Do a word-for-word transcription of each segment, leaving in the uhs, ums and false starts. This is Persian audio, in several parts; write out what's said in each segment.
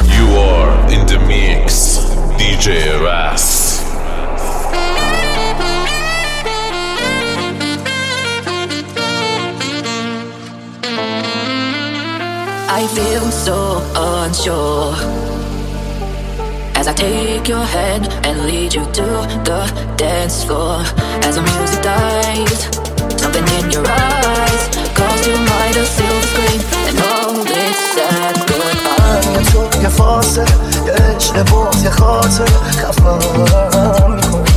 You are in the mix, دی جی Ras. I feel so unsure as I take your hand and lead you to the dance floor. As the music dies, something in your eyes calls to mind a silver screen and all its sad goodbyes. تو یه فاصله، یه عشق بود، یه خاطر خفم میکنه.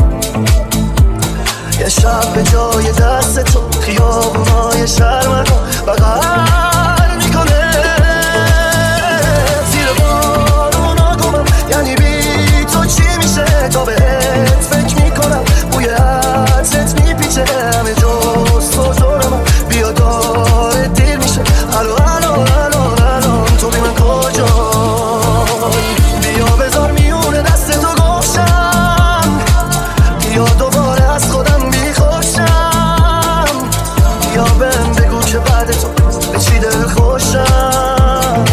یه شب به جای دست تو خیابونای شهر منو بغل میکنه. زیر بارونا گمم، یعنی بی تو چی میشه؟ تا بهت فکر میکنم، بوی عطرت میپیچه همه جز تو زورم. بیا داره دیر میشه، الو الو الو الو تو بی من کجایی؟ بیا بذار میونه دست تو گوشم، بیا دوباره از خودم بیخوشم. بیا بهم بگو که بعد تو به چی دل خوشم.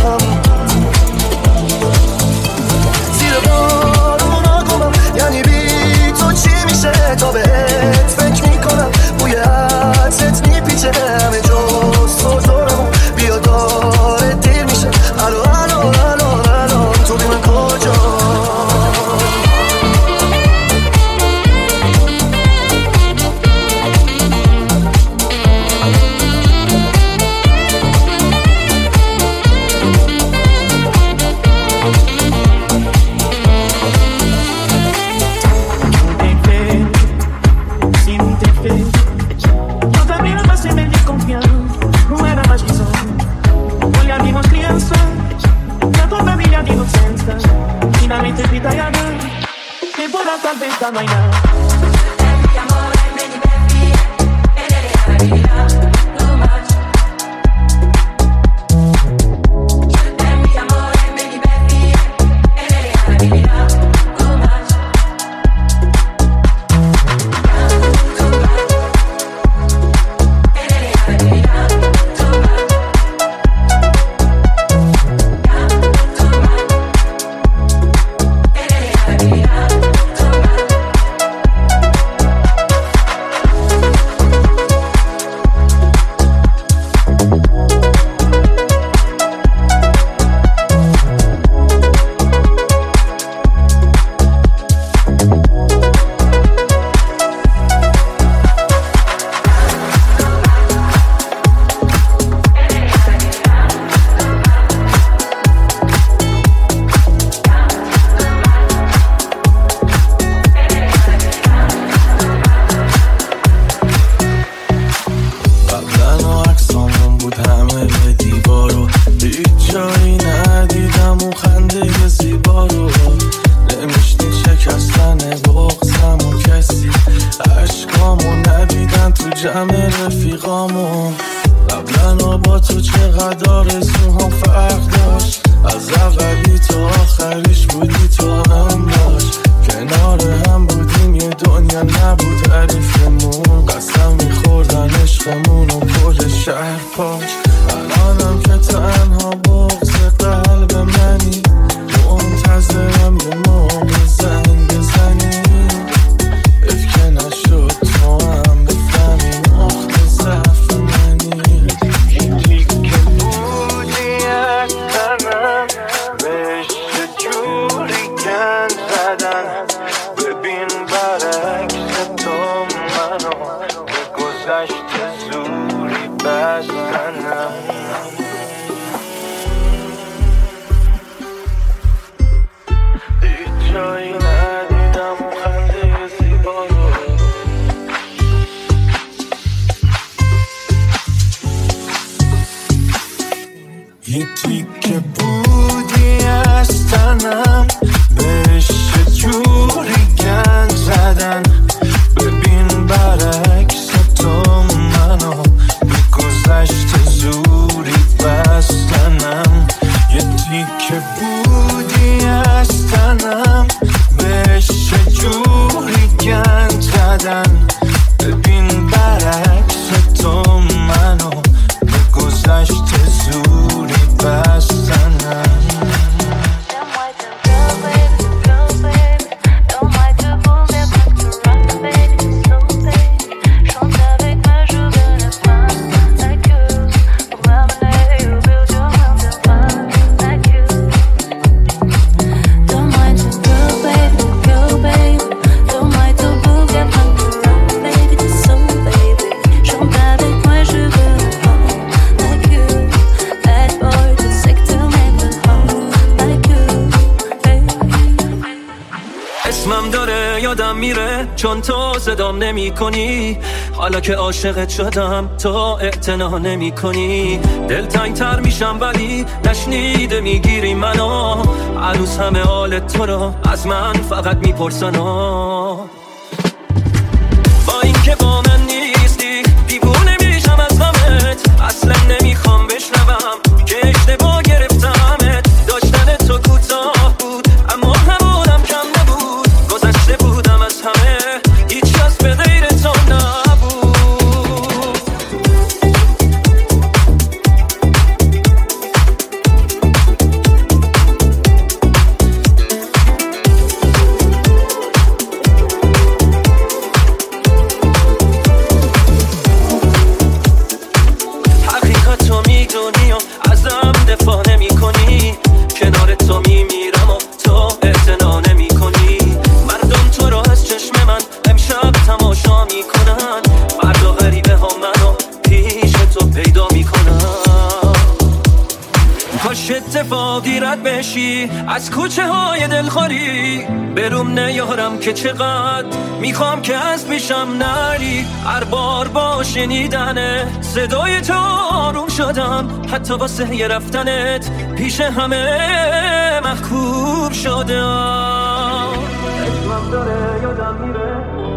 زیر بارونا گمم، یعنی بی تو چی میشه؟ تا بهت فکر میکنم، بوی عطرت میپیچه همه جز تو زورم. بیا داره دیر میشه، الو الو الو الو تو بی من کجایی؟ No hay nada. گذشت زوری بستنم. میره چون تو صدام نمی کنی. حالا که عاشقت شدم تو اعتنا نمی کنی. دل تنگ تر میشم ولی نشنیده میگیری منو. هنوز همه حالت تو رو از من فقط میپرسن. با این که با من نیستی دیوونه میشم از غمت. اصلا نمیخوام بشنوم که اشتباه گرفتمت. داشتن تو کوتاه بود اما همونم کم نبود. گذشته بودم از همه هیچ کس به غیر تو نبود. حقیقت تو میدونی و ازم دفاع نمی کنی. کنار تو میمیرم و تو اعتنا نمی کنی. مردم تو رو از چشم من امشب تماشا میکنن. فردا غریبه ها منو پیش تو پیدا میکنن. کاش اتفاقی رد بشی از کوچه های دلخوری. بروم نیارم که چقدر میخوام که از پیشم نری. هر بار با شنیدن صدای تو آروم شدم. حتی واسه یه رفتنت پیش همه محکوم شدم. اسمم داره یادم میره.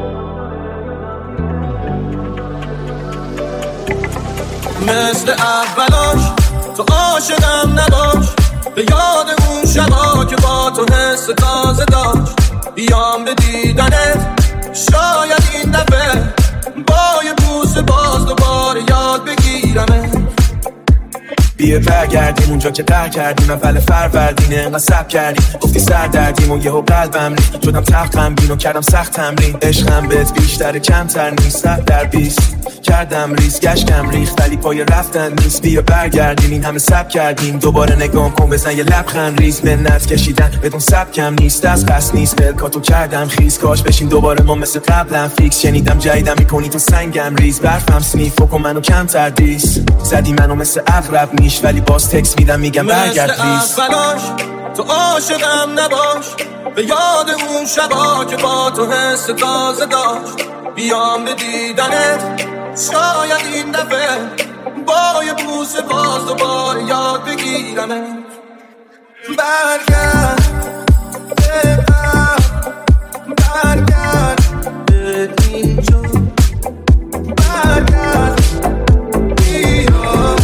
مثل اولاش تو عاشقم نباش. به یاد اون شبا که با تو حس تازه داشت. بیام به دیدنت شاید این دفعه با یه بوس باز دوباره یاد بگیرمت. بیه برگردیم اونجا که قهر کردیم. اول فروردینه انقدر صبر کردیم. گفتی سر دردیم و یهو قلبم ریخت. شدم تختم بین و کردم سخت تمرین. عشقم بهت بیشتر کمتر نیست. صد در بیست کردم ریز گشتم ریخت ولی پای رفتن نیست. بیا برگردیم این همه صبر کردیم. دوباره نگام کن بزن یه لبخند ریز. منت کشیدن بدون سبکم نیست. از قصد نیست پلکاتو کردم خیز. کاش بشین دوباره ما مثل قبلم فیکس. شنیدم جایدم میکنی تو سنگم ریز. برفم سنیف و منو کمتر دیس. زدی منو مثل اغرب نیش ولی باز تکس میدم میگم برگرد ریز. تو عاشقم نباش. به یاد اون شبا که با تو حس تازه داشت. بیام به دیدنت شاید این دفعه با یه بوس باز دوباره یاد بگیرمت. برگرد برگرد به اینجا. برگرد بیا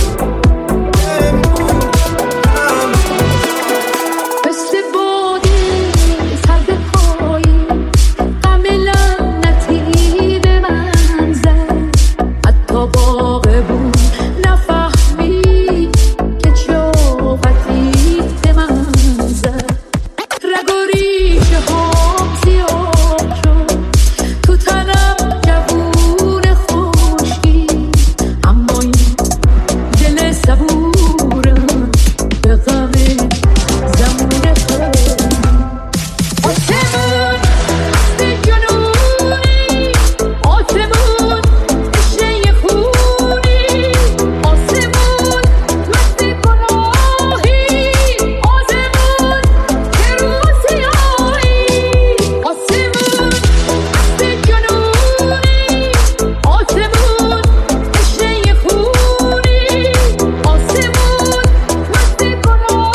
مثل بادی سرد پایی غم لعنتی به من زد. حتی باغ بود نفهمید که چاقتی به من زد. رگ و ریشه هم سیاه شد تو تنم جوون خشکی. اما این دل صبورم به غم زمون تو. آسمون مست جنونی. آسمون تشنه خونی. آسمون مست گناهی. آسمون که رو سیاهی. آسمون مست جنونی. آسمون تشنه خونی. آسمون مست گناهی.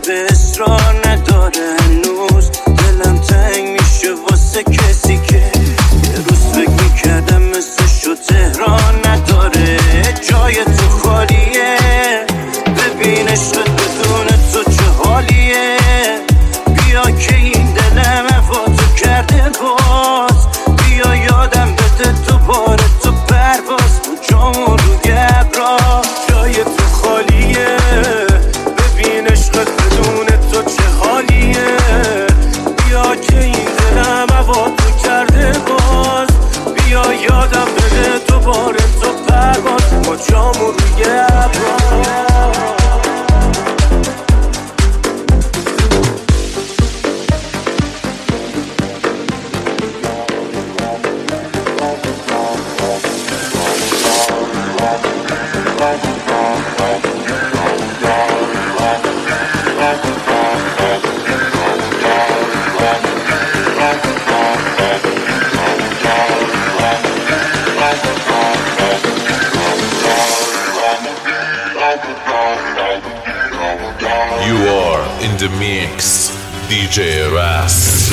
به اصرار نداره هنوز دلم تنگ میشه واسه کسی که یه روز فکر میکردم مثلشو تهران نداره جای تو خالیه ببین عشقت بدون تو چه حالیه بیا که این دلم هوا تو کرده باز بیا یادم بده دوباره تو پرواز تو جامون روی ابرا جای تو خالیه ببین عشقت بدون تو چه حالیه بیا که این دلم هوا تو کرده باز بیا یادم بده دوباره تو پرواز با جامون روی ابرا You are in the mix, دی جی Ras.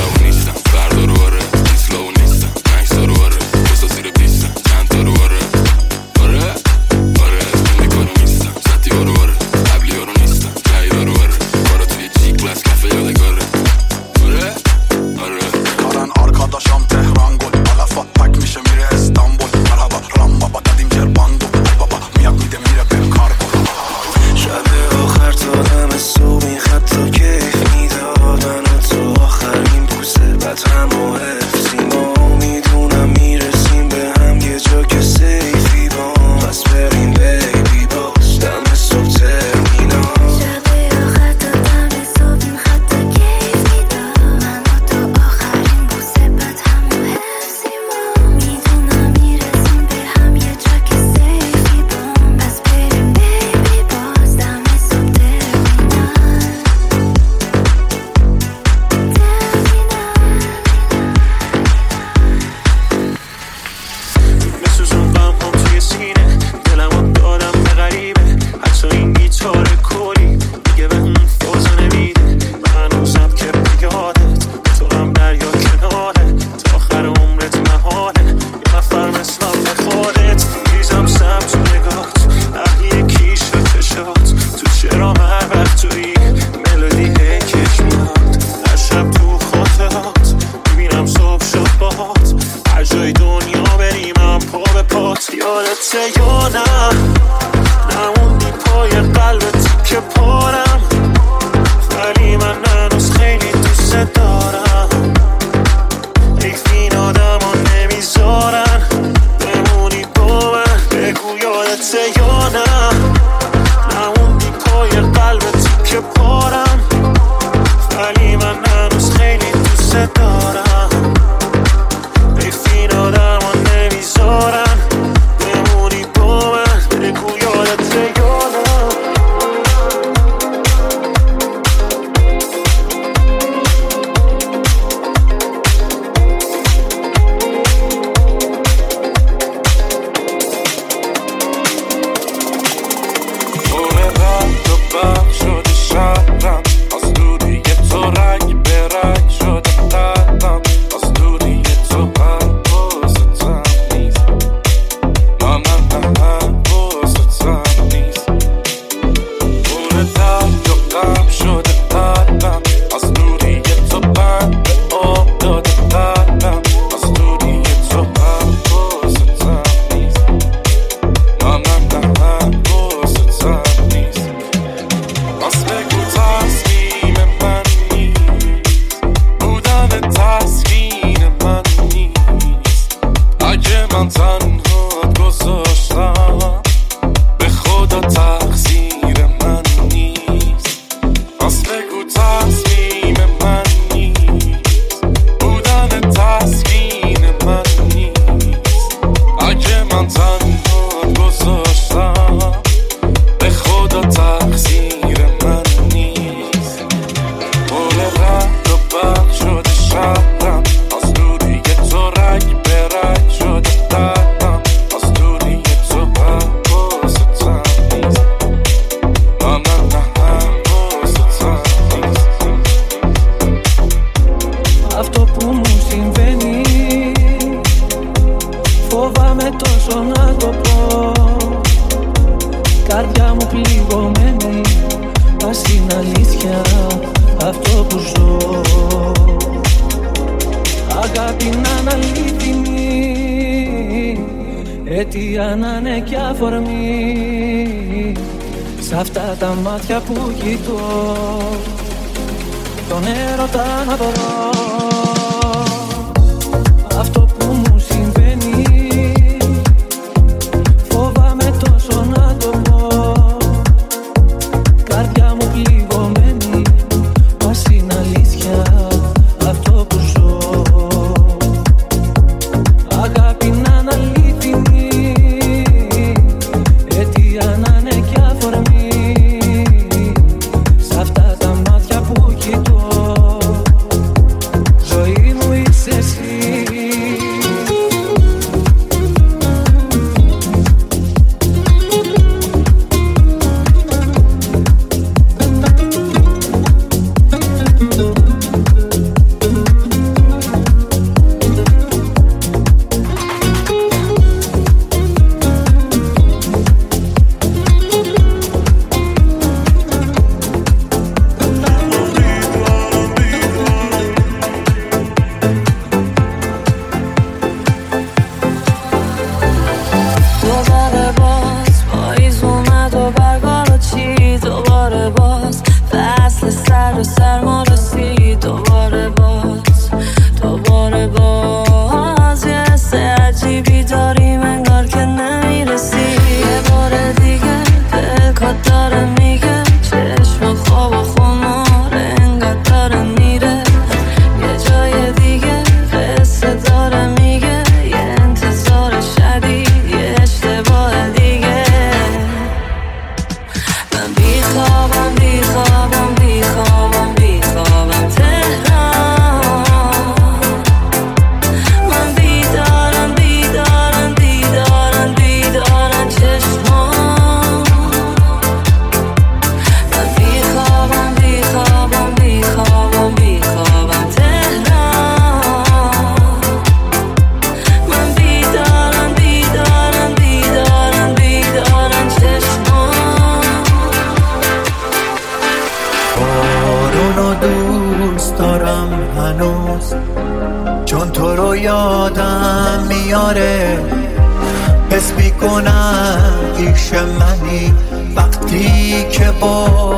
αυτό που ζω. Αγάπη να είναι αληθινή, αιτία να είναι κι αφορμή. Σ' αυτά τα μάτια που κοιτώ, τον έρωτα να βρω. Αυτό που μου συμβαίνει, φοβάμαι τόσο να το πω. Καρδιά μου πληγωμένη, μας είναι αλήθεια αυτό που ζω. Αγάπη να είναι αληθινή, αιτία να είναι κι αφορμή. Σ' αυτά τα μάτια που κοιτώ, ζωή μου είσαι εσύ. حس میکنم پیش منی وقتی که با